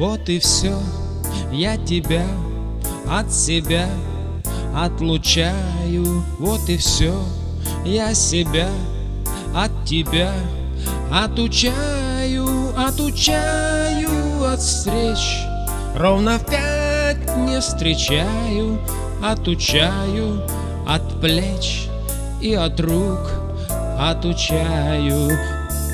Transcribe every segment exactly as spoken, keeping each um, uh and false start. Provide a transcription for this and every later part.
Вот и все, я тебя от себя отлучаю. Вот и все, я себя от тебя отучаю, отучаю от встреч. Ровно в пять не встречаю, отучаю от плеч и от рук, отучаю.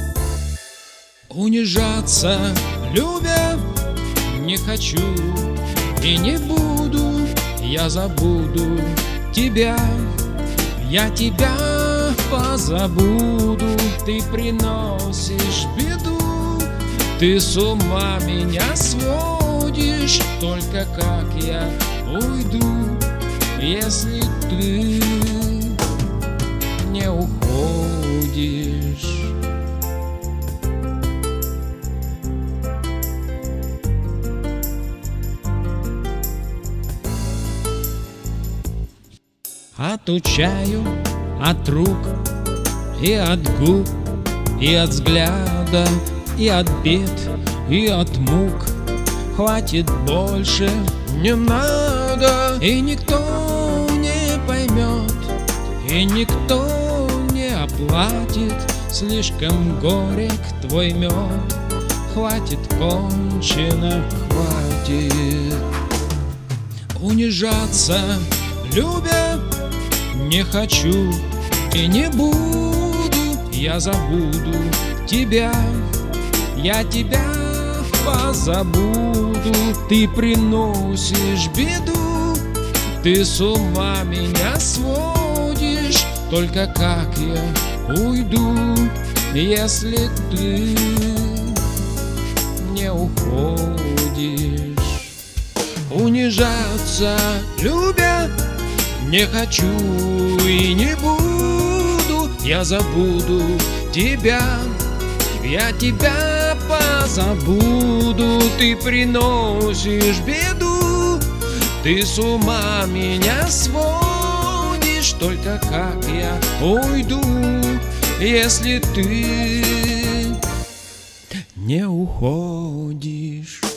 Унижаться, любя, не хочу и не буду. Я забуду тебя, я тебя позабуду. Ты приносишь беду, ты с ума меня сводишь. Только как я уйду, если ты не уходишь? Отучаю от рук и от губ, и от взгляда, и от бед, и от мук. Хватит, больше не надо, и никто не поймет, и никто не оплатит. Слишком горек твой мед, хватит, кончено, хватит. Унижаться, любя, не хочу и не буду. Я забуду тебя, я тебя позабуду. Ты приносишь беду, ты с ума меня сводишь. Только как я уйду, если ты не уходишь? Унижаться, любя, не хочу и не буду. Я забуду тебя, я тебя позабуду. Ты приносишь беду, ты с ума меня сводишь. Только как я уйду, если ты не уходишь?